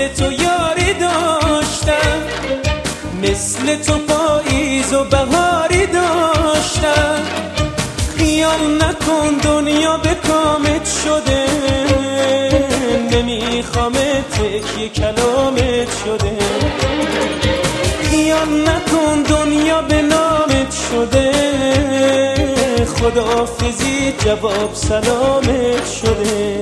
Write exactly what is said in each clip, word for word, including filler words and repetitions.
مثل تو یاری داشتم، مثل تو پاییز و بهاری داشتم. خیال نکن دنیا به کامت شده، نمیخوامت یه کلامت شده. خیال نکن دنیا به نامت شده، خداحافظی جواب سلامت شده.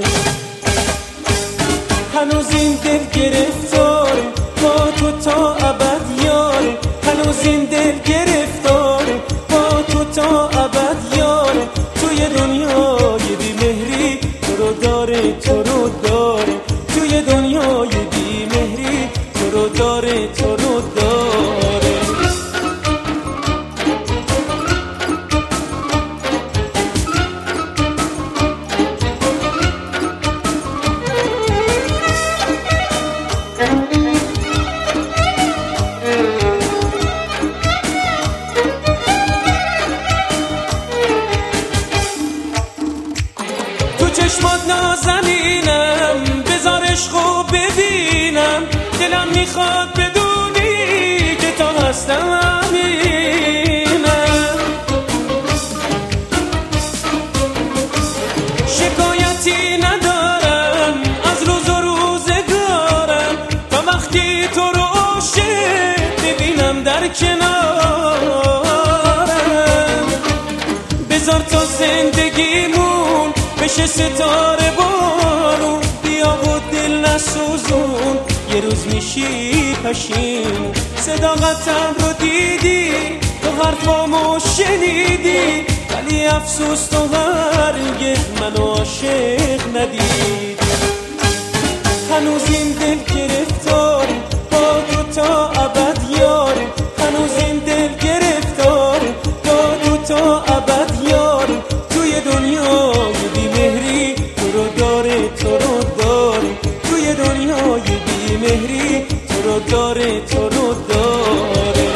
هنوز این دل گرفتاره با تو تا ابد یاره، هنوز این دل گرفتاره با تو تا ابد یاره. توی دنیای بی مهری تو رو داره، تو رو داره. توی دنیای بی مهری تو رو داره، تو رو داره. چشمات نازنینم، بذار عشقو ببینم. دلم میخواد بدونی که تا هستم امینم. شکایتی ندارم از روز و روزگارم، تا وقتی تو رو عاشق ببینم در کنارم. بذار تا زندگیمون بشه ستاره بارون، بیا و دل نسوزون، یه روز میشی پشیمون. صداقتم رو دیدی، تو حرفامو شنیدی، ولی افسوس تو هرگز منو عاشق ندیدی. هنوز این دل گرفتاره با تو تا ابد یاره، هنوز این دل گرفتاره با تو تا ابد یاره. توی دنیای بی مهری تو رو داره، تو رو داره. توی دنیای بی مهری تو رو داره، تو رو داره.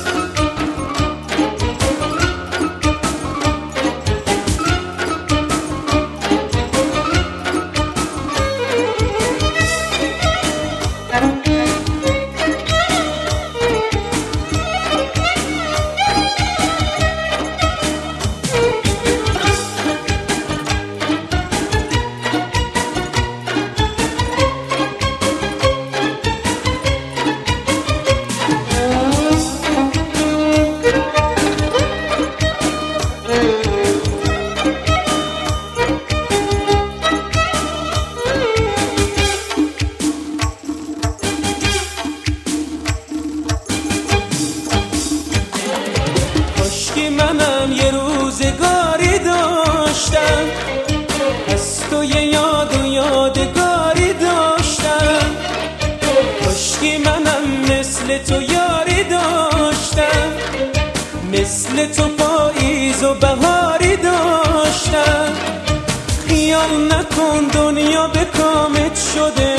منم یه روزگاری داشتم، از تو یه یاد و یادگاری داشتم. کاشکی منم مثل تو یاری داشتم، مثل تو پاییز و بهاری داشتم. خیال نکن دنیا به کامت شده،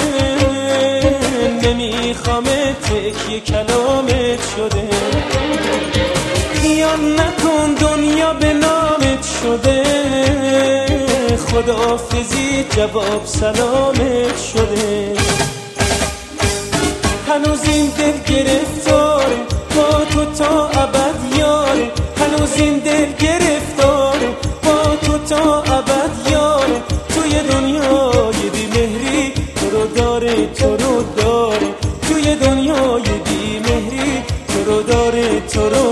نمیخوامت یه کلامت شده. خیال نکن دنیا به نامت شده، خداحافظی جواب سلامت شده. هنوز این دل گرفتاره با تو تا ابد یاره، هنوز این دل گرفتاره با تو تا ابد یاره. توی دنیای بی مهری تو رو داره، تو رو داره. توی دنیای بی مهری تو رو داره، تو رو